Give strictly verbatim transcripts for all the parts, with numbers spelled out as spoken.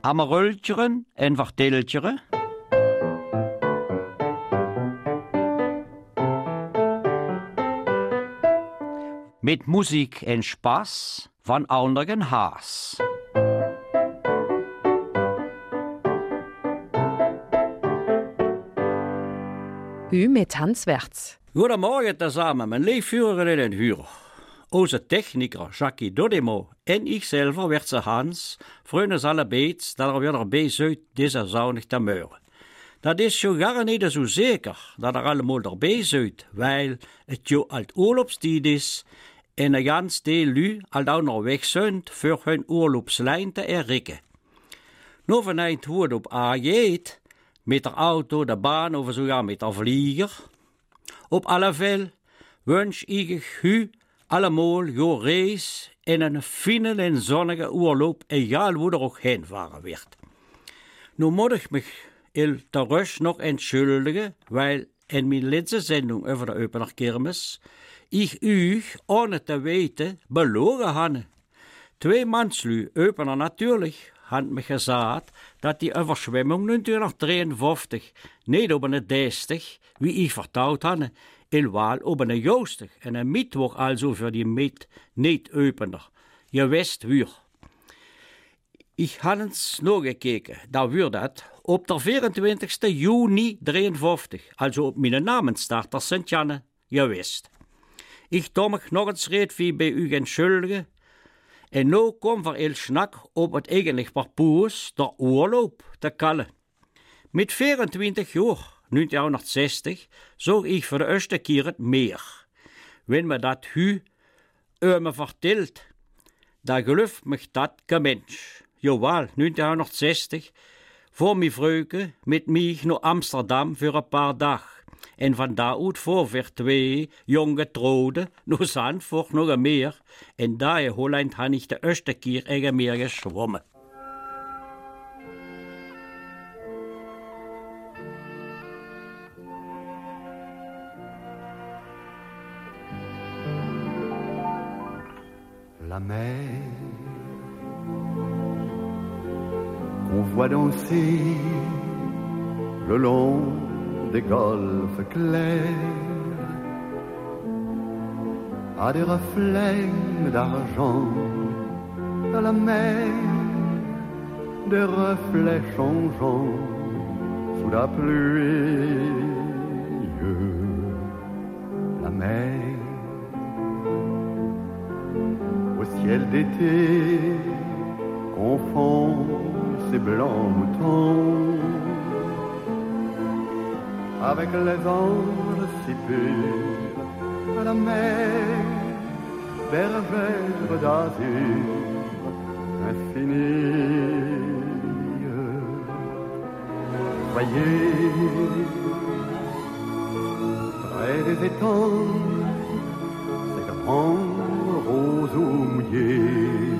Amarultjeren en verteltjeren. Met muziek en spas van anderen haas. U met Hans Werts. Goedemorgen tezamen, mijn leefvuren in het huur. Onze techniker Jackie Dodemo en ikzelf werd ze Hans, vreugden allebei dat er weer erbij zuid deze zaunig te meuren. Dat is zo gar niet zo zeker dat er allemaal erbij zuid, weil het jo alt oorlogstijd is en een gans deel lu al dan nog weg zijn voor hun oorlogslijn te errikken. Nu vanuit hoe het op A gaat, met de auto, de baan of sogar met de vlieger. Op alle vel wens ik u allemaal jo reis en een fijne en zonnige oorlog, egal hoe er ook heen varen werd. Nu moet ik me il terug nog entschuldigen, weil in mijn laatste zending over de Eupener Kermis ik u, ohne te weten, belogen hadden. Twee manslu, Eupener natuurlijk, had me gezegd dat die overschwemming negentien drieënvijftig niet op een dertig, wie ik verteld had, ilwaal op een joostig en een mittwoch also voor die meet niet Eupener. Je wist wie. Ik had eens nog gekeken, dat wordt dat op de vierentwintigste juni drieënvijftig, also op mijn namenstarter Sint-Janne, je wist. Ik tom ik nog eens reed wie bij u entschuldigen. En nu komt er heel snak op het eigenlijk parcours de oorlog te kallen. Met vierentwintig jaar, negentienhonderdzestig, zag ik voor de eerste keer het meer. Wenn me dat hu uh, me vertelt, dan geloof me dat geen mens. Jawel, negentienhonderdzestig, voor mijn vrouwke met mij naar Amsterdam voor een paar dagen. En van daaruit voor weer twee jonge trouwden, naar Zandvoort nog een meer. En daar in Holland had ik de eerste keer eigen meer geschwommen. La mer qu'on voit danser le long des golfes clairs a des reflets d'argent à la mer, des reflets changeants sous la pluie. La mer au ciel d'été confond ses blancs moutons avec les anges si purs à la mer, bergère d'azur infinie. Voyez, près des étangs, ces grands roseaux mouillés.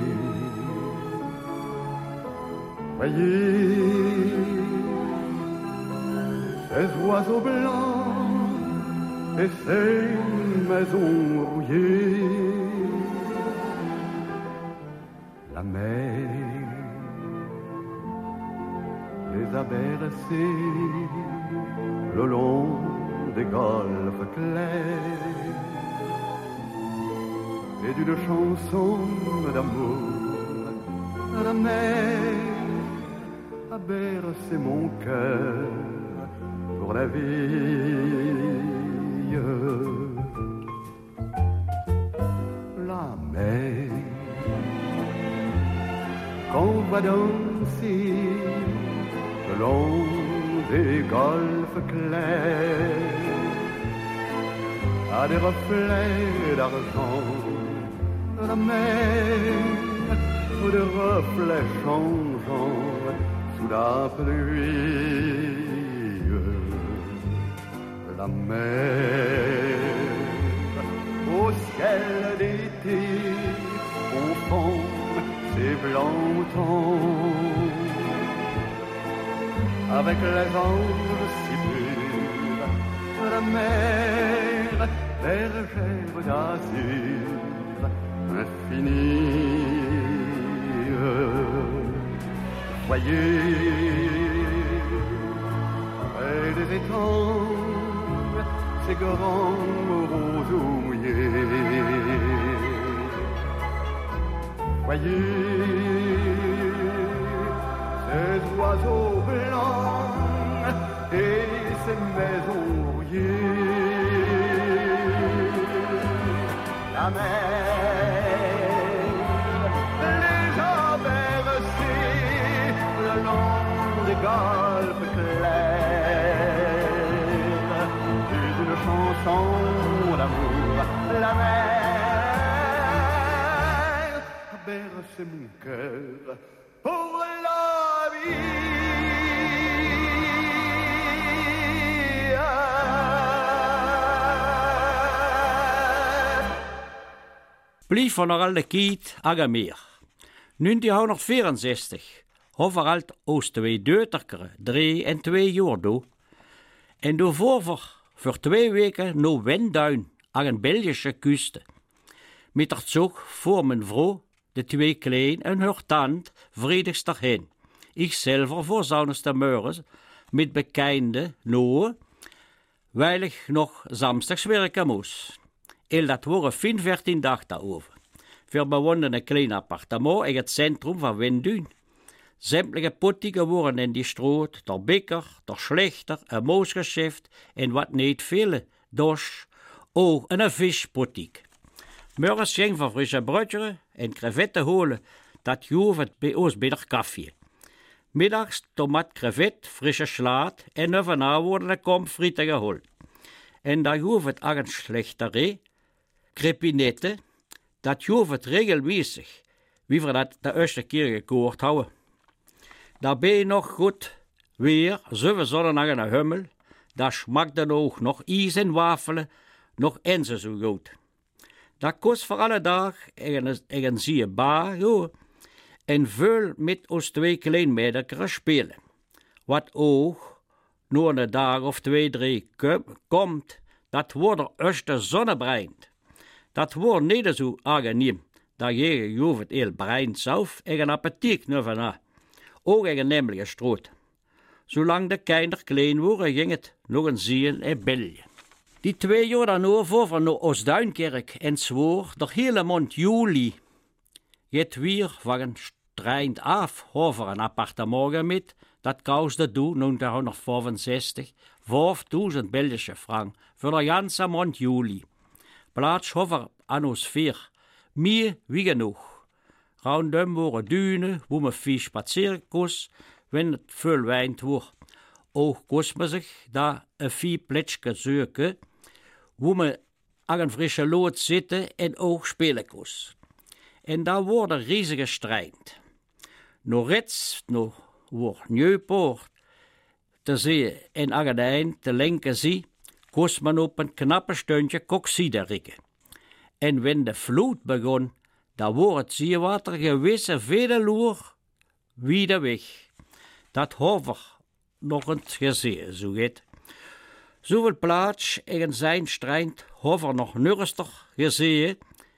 Voyez, ces oiseaux blancs et ces maisons rouillées. La mer les a bercés le long des golfes clairs et d'une chanson d'amour à la mer a bercé mon cœur pour la vie. La mer qu'on va danser le long des golfes clairs a des reflets d'argent de la mer, des reflets changeants sous la pluie. La mer au ciel d'été confond ses blancs moutons avec les anges si purs. La mer bergère d'azur infinie. voyez, près des étangs, ces grands roseaux mouillés. Voyez ces oiseaux blancs et ces maisons rouillées. La mer les a bercés le long des golfes clairs. Plus une chanson d'amour, la mer a bercé mon cœur pour la vie. Blief van er al de kiet agameer. negentienhonderdvierenzestig, hover alt oos twee deuterkeren, drie en twee jaar do. En door voorver voor twee weken no Wenduin aan een Belgische kuste. Met er zog voor mijn vrouw, de twee klein en haar tand, vredigst daarheen. Ik zelf voor zouden meuren, met bekende noe, weil ik nog zamstags werken moest. En dat waren vijfenveertien dagen daarover. We bewoonden een klein appartement in het centrum van Wenduin. Sämtliche pottigen worden in die stroot, der bikker, der slechter, een moosgeschäft en wat niet veel, dos, ook een vispottiek. Morgens ging van frisse broodjes en crevetten holen, dat jovet bij ons bij de koffie. Middags tomat, crevet, frisse slaat en overna worden de komfrieten geholt. En daar jovet aan een slechterij, crepinette, dat jovet regelmäßig, wie we dat de eerste keer gehoord houden. Daarbij nog goed weer, zeven zonnen aan een hummel, dat schmakt dan ook nog ijs en wafelen, nog enzo zo goed. Dat kost voor alle dag een zie bar, joh, en veel met ons twee kleinmeideren spelen. Wat ook, nog een dag of twee, drie komt, dat wordt er eerste zonnebreind. Dat wordt niet zo aangenehm, dat je jovet heel brein zelf en een appetiet nu van ook een nemlige stroot. Zolang de kinderen klein worden, ging het nog een zien en België. Die twee jaar daarna voor naar Oostduinkerk en zwoer de hele maand juli. Het weer van een strijd af over een appartement met, dat kostte toen negentienhonderdvijfenzestig vijfduizend Belgische frank voor de ganze maand juli. Plaats over atmosfeer, meer wie genoeg. Rondom waren duinen, waar men veel spazeren kon, wenn het veel wind wordt. Ook kost men zich daar een veel plekje zoeken, waar men aan een frisse lood zitten en ook spelen kon. En daar wordt een riesige strijd. Nog rechts, nog wordt Nieuwpoort te zien en aan het eind te lenken zie, kost men op een knappe steuntje kokside rikken. En wenn de vloed begon, dan wordt het zeewater gewisse vele loer wieder weg. Dat hover nog eens gezien, zo gaat. Zoveel plaats in zijn strijd hover nog nurster gezien.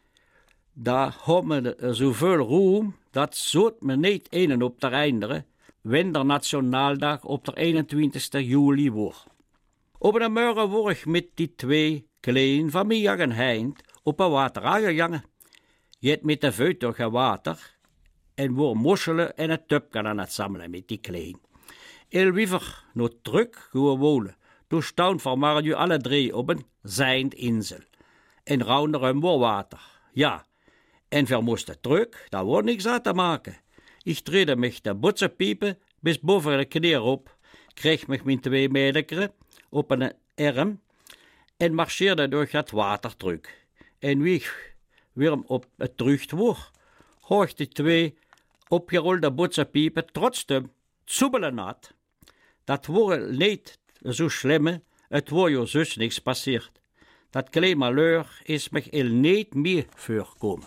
Daar hebben we zoveel roem, dat zoet men niet een op de einderen, wenn de Nationaaldag op de eenentwintigste juli wordt. Op de morgen word ik met die twee klein van mij aan heind op een water aangegangen. Je hebt met de vuit door het water en wordt mosselen en een tupje aan het samelen met die klein. Heel wiever nog terug gaan wonen. Toen staan van Mario alle drie op een zijnd insel. En raunder wordt water. Ja, en we moesten terug, daar wordt niks aan te maken. Ik trede me de botsenpiepen bis boven de knie op, kreeg me mijn twee meidekeren op een arm en marcheerde door het water terug. En wie ik weer op het terug wordt, hoog de twee opgerolde botsenpiepen trotzdem zubbelen nat. Dat wordt niet zo slim, het wordt je zus niks passeert. Dat klein malheur is me heel niet meer voorkomen.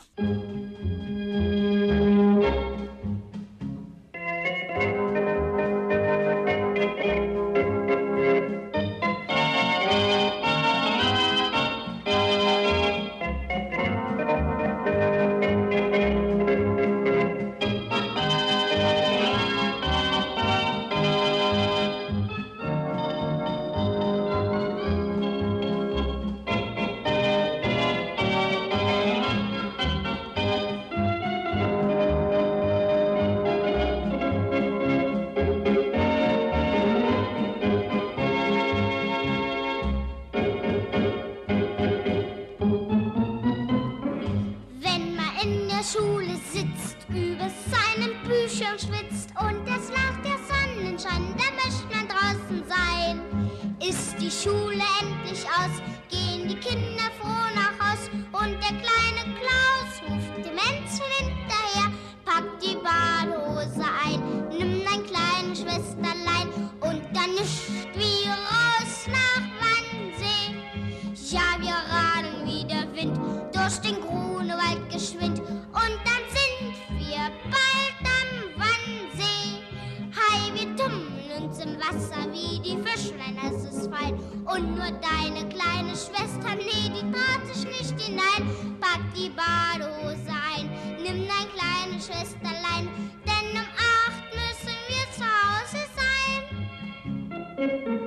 wir radeln wie der Wind durch den Grunewald geschwind. Und dann sind wir bald am Wannsee. Hei, wir tummeln uns im Wasser wie die Fischlein, es ist fein. Und nur deine kleine Schwester, nee, die traut sich nicht hinein. Pack die Badehose ein, nimm dein kleines Schwesterlein, denn um acht müssen wir zu Hause sein.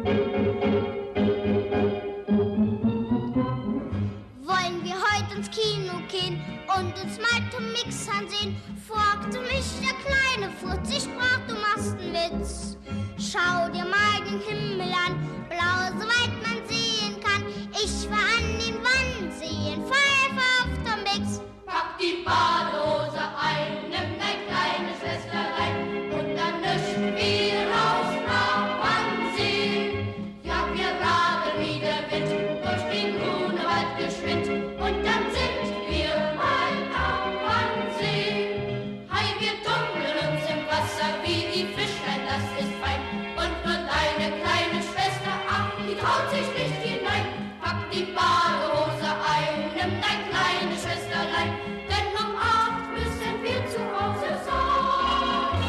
Wollen wir heute ins Kino gehen und uns mal zum Mix ansehen? Fragte mich der kleine Furz, ich sprach, du machst einen Witz. Schau dir mal den Himmel an, blau soweit man sehen kann. Ich war an den Wannsee in Pfeife auf dem Mix. Pack die Badehose ein, nimm dein kleines Schwesterlein und dann nüscht wir raus nach Wannsee. Ja, wir radeln wie der Wind durch den Grunewald geschwind und dann sind wir mal am Wannsee. Hei, wir tummeln uns im Wasser wie die Fischlein, das ist fein. Und nur deine kleine Schwester, ach, die traut sich nicht hinein. Pack die Badehose ein, nimm dein kleines Schwesterlein, denn um acht müssen wir zu Hause sein.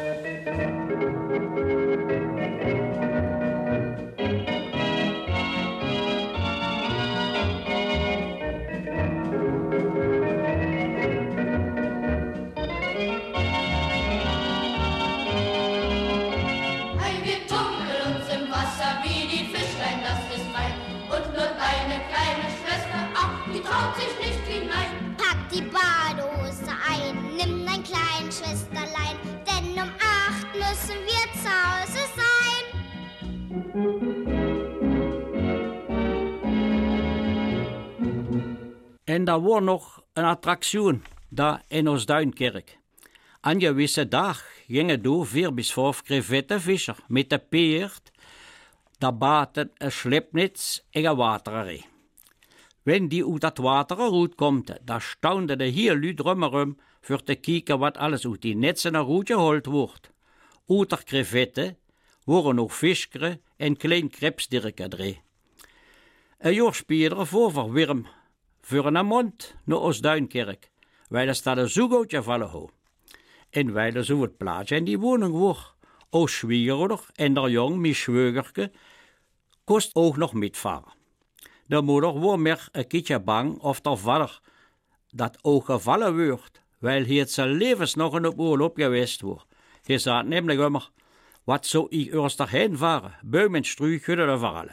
Hei, wir tummeln uns im Wasser wie die Fischlein, das ist fein. Und nur deine kleine Schwester, ach, die traut sich nicht hinein. Pack die Badehose ein, nimm dein kleines Schwesterlein, denn um acht müssen wir zu Hause sein. En daar was nog een attractie, daar in ons Duinkerk. Aan gewisse dag gingen door vier bis vijf crevettenvisser met de peert, daar baten een schlepnitz en een watererij. Wenn die uit dat water eruit komt, daar staunde de hier luid drummerum voor te kijken wat alles uit die netsen eruit geholt wordt. Uit de crevetten worden nog viskeren en klein krebsdirken drie. Een jaar spierder voor Wim voor een mond naar ons Duinkerk, weil er staat een zo goed gevallen ho. En weil er zo het plaatje in die woning wordt. Ons schwiegerder en der jong, mijn schweugerke, kost ook nog metvaren. De moeder wordt meer een keertje bang of der vader dat ook gevallen wordt, weil hij het zijn levens nog in op oorlog geweest wordt. Hij zei namelijk immer, wat zou ik eerst daarheen varen, boom en struik kunnen er verhalen.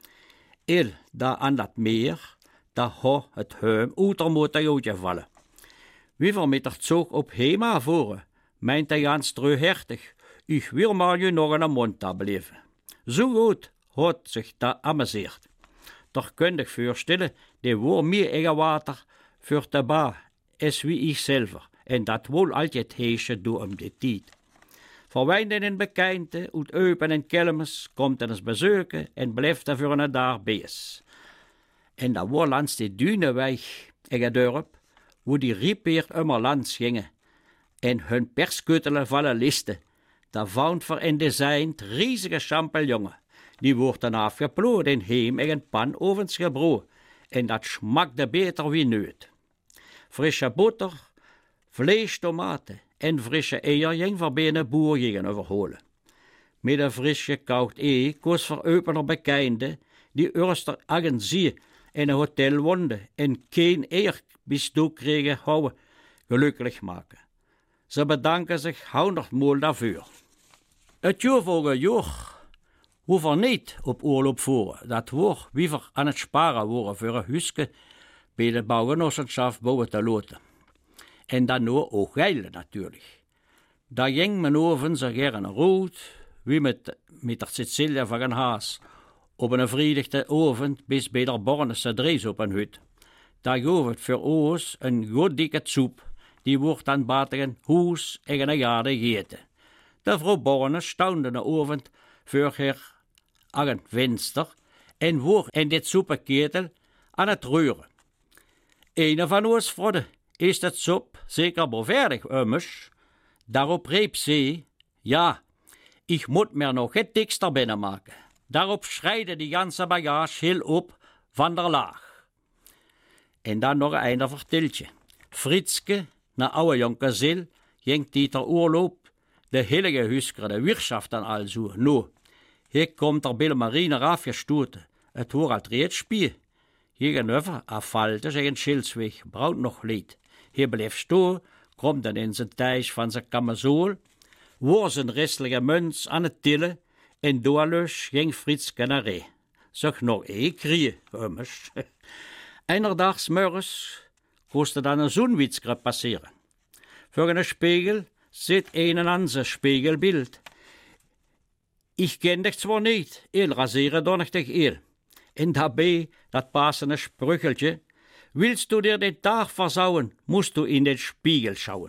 El, daar aan dat meer, daar had het heim uiter moeten uitgevallen. Wie we met het zog op Hema voeren, meint hij ganz treuhertig, ik wil maar je nog in een mond daar blijven. Zo goed had zich dat amuseerd. Toch kun ik voorstellen, die wordt meer eigen water voor de ba, als wie ik zelf, en dat wil altijd heesje door om die tijd. Verwijnden en bekenden, uit Eupen en Kelmers, komt er eens bezoeken en blijft er voor een dag bees. En dat wordt langs die Dunenweg in het dorp, wo die riepeert immer langs gingen, en hun perskuttelen vallen listen. Daar vond voor in design riesige champignons. Die worden afgeploerd en heem in een pan ovens gebroken, en dat smakte beter wie nooit. Frisse boter, vlees, tomaten en frisse eier ging voor bijna boer gingen overholen. Met een frisje koud ei koos voor opener bekende, die eerst er agentie in een hotel woonden en geen eier bestook kregen houden, gelukkig maken. Ze bedanken zich honderdmaal daarvoor. Het jaar volgende jaar hoeven we niet op oorlog voeren. Dat wordt wie we aan het sparen worden voor een huisje bij de bouwgenootschap bouwen te laten. En dan nu ook geilen natuurlijk. Daar ging men over zo gerne rood, wie met, met de Cecilia van een haas, op een vrijdag avond bis bij de Bornese Dries op een hut. Daar gaf het voor ons een goed dikke soep, die wordt dan batigen hoes en een jade gegeten. De vrouw Borne staunde de avond voor haar aan het venster en wordt in dit soepenketel aan het reuren. Een van ons vroeg, is het soep zeker beverdig, ummers? Daarop riep ze, ja, ik moet me nog het dikster binnenmaken. Daarop schreide die ganze bagage heel op van der laag. En dan nog een ander verteltje. Fritske, na oude Jonkerzeel, ging Dieter oorloop, de heilige husker, de wirtschaft dan al zo. No, hier komt er bij de marine afgestoten. Het hoort al drie spier. Hiergenöver afvalte zich een schildsweg, braucht nog leed. Hier bleef stoor, komt dan in zijn thuis van zijn kamazool, woor zijn restelijke muns aan het tillen, en doorlus ging Fritske naar ree. Zeg nog één krie, ummers. Einderdags morgens kostte dan een zonwitskre passeren. Voor een spiegel zit een en ander spiegelbeeld. Ik ken dich zwar niet, eel raseren dan nog dich eel. En daarbij dat passende sprücheltje, willst du dir den Tag versauen, musst du in den Spiegel schauen.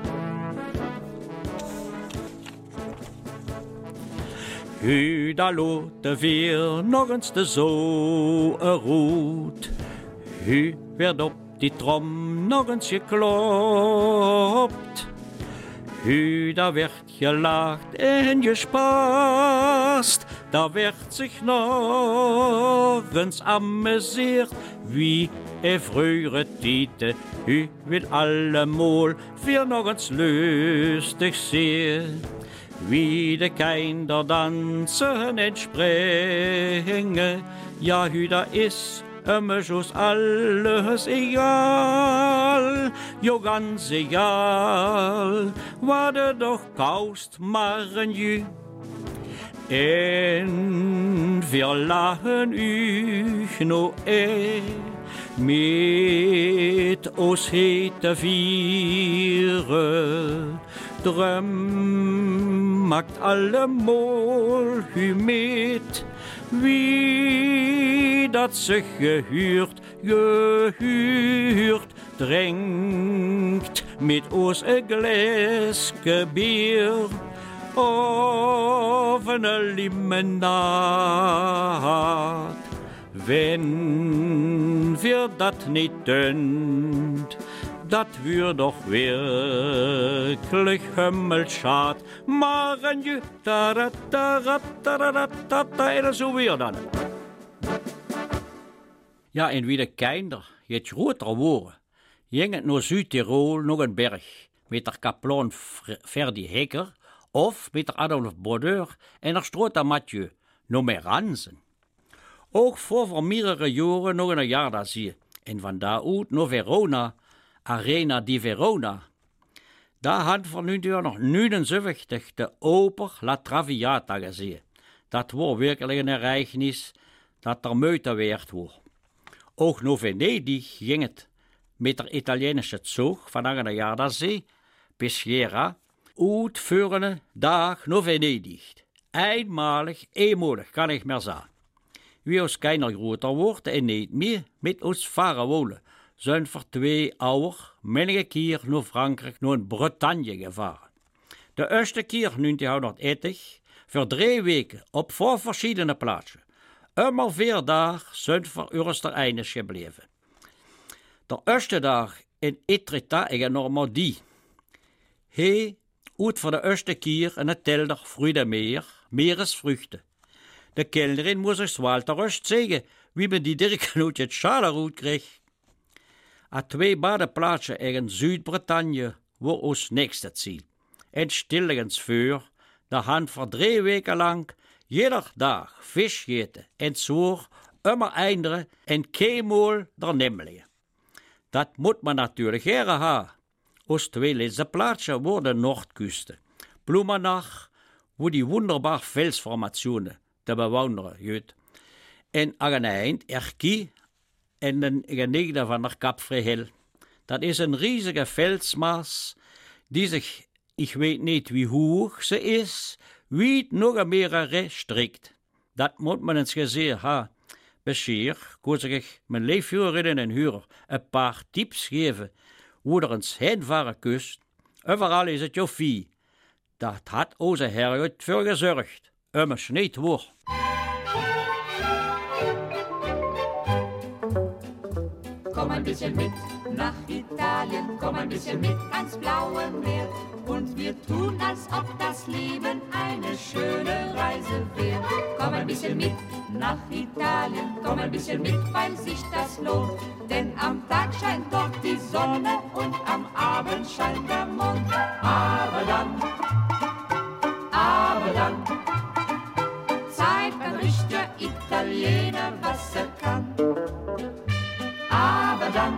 Hu, da lotte weer nog eens de zoeroet. Hu werd op die trom nog eens geklopt. Hu, daar werd gelacht en gespaast. Daar werd zich nog eens amuseerd. Wie er vroegere tijden, hu wil allemaal weer nog eens lustig zeer. Wie de kinder dansen en springen, ja, hu, daar is immers ons alles egal, jo, ganz egal, wat er doch kost, maar een ju. En wir lachen euch no eh, mit ons hete vieren. Drum maakt allemaal u met, wie dat zich gehuurd, gehuurd, drinkt met ons een glaasje bier. Of een limonade, wenn wir dat niet doen, dat wir doch wirklich himmelschad. Maar een je, ta-ra-ta-ra-ta-ra-ta-ta, en zo weer dan. Ja, en wie de kinder het groter worden, ging het naar Zuid-Tirol nog een berg, met de kaplan Ferdi Hecker, of met de Adolf Brodeur en de Strota Mathieu, nog meer ranzen. Ook voor voor meerdere jaren nog een jaar daar zie. En van daaruit naar Verona, Arena di Verona. Daar had van nu nog negenenzeventig de Oper La Traviata gezien. Dat was werkelijk een ereignis dat er muiten werd wordt. Ook naar Venedig ging het met de Italianische zog van een jaar daar zie, Peschiera, uitvoerende dag naar Venedig. Eenmalig, eenmalig kan ik maar zeggen. Wie ons keiner groter wordt en niet meer met ons varen wonen, zijn voor twee ouder menige keer naar Frankrijk, naar Bretagne gevaren. De eerste keer negentienhonderddertig, voor drie weken op vier verschillende plaatsen. Eenmaal vier dagen zijn voor Oostenrijkers gebleven. De eerste dag in Etretat in Normandie. Hij uit voor de eerste keer een telder Fruide meer, meeresvruchten. De kelnerin moest zich zwaar terust zeggen, wie men die dirk uit het Schaleroet kreeg. A twee badeplaatsen in Zuid-Bretagne was ons nächste ziel. En stilligens voor, de hand voor drie weken lang, jeder dag vis eten en zwoer, immer einderen en keemol der nemmelige. Dat moet man natuurlijk heren hebben. Ons twee laatste plaatsen worden Noordkusten. Bloemenach, wo die wunderbare Felsformationen te bewonderen juist. En aan een eind Erkie en de geneigde van de Kap Vrihel. Dat is een riesige felsmaas die zich, ik weet niet wie hoog ze is, wie nog meer strikt. Dat moet men eens gezien hebben. Bescheer, koos ik mijn leefvuurrinnen en huur een paar tips geven, hoe er eens heen varen kust. Overal is het joffie. Dat had onze Herrgott voor gezorgd. Immers niet hoor. Komm ein bisschen mit nach Italien, komm ein bisschen mit ans blaue Meer. Und wir tun, als ob das Leben eine schöne Reise wäre. Komm ein bisschen mit nach Italien. Komm ein bisschen mit, weil sich das lohnt, denn am Tag scheint dort die Sonne und am Abend scheint der Mond. Aber dann, aber dann zeigt ein richtiger Italiener, was er kann. Aber dann,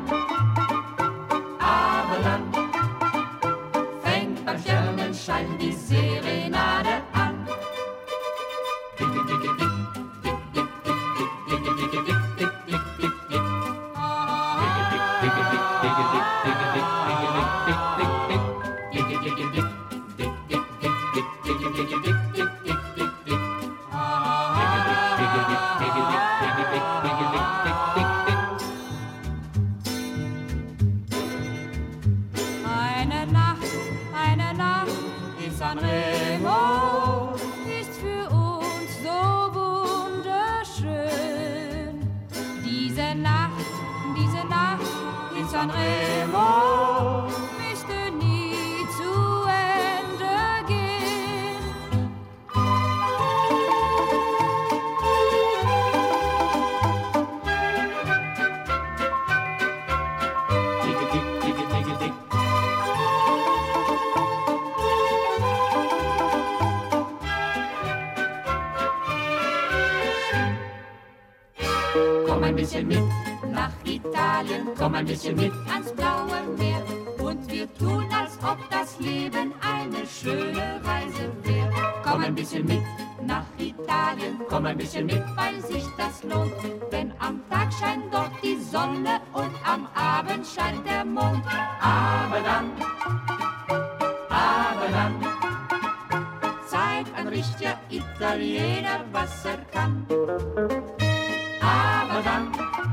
aber dann fängt beim Sternenschein die Serenade an. Eine Nacht, eine Nacht in Sanremo ist für uns so wunderschön. Diese Nacht, diese Nacht in Sanremo müsste nie zu Ende gehen. Komm ein bisschen mit nach Italien, komm ein bisschen mit ans blaue Meer. Und wir tun, als ob das Leben eine schöne Reise wäre. Komm ein bisschen mit nach Italien, komm ein bisschen mit, weil sich das lohnt. Denn am Tag scheint dort die Sonne und am Abend scheint der Mond. Aber dann, aber dann zeigt ein richtiger Italiener, was er kann. Aber dann,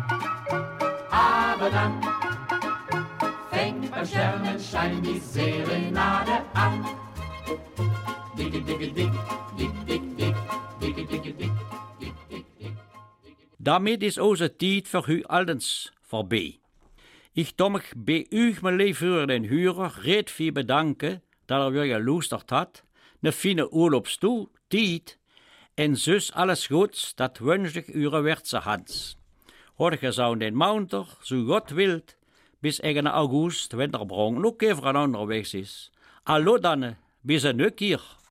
aber dann fängt beim Sternenschein die Serenade an. Dicke, dicke, dick, dick, dick, dick, dicke, dicke, dick, dick, dick, dick. Damit is onze tijd voor u aldens voorbij. Ik wil mich bij u, mijn lieve den Hörer, reed veel bedanken dat er weer geluisterd had. Een fijne oorlogstijd. En zus alles goeds, dat wens ik uw wertse Hans. Heute zou den Mounter, so Gott wilt, bis eigen August, wenn der Brong noch even een ander weg is. Allo dan, bis een keer.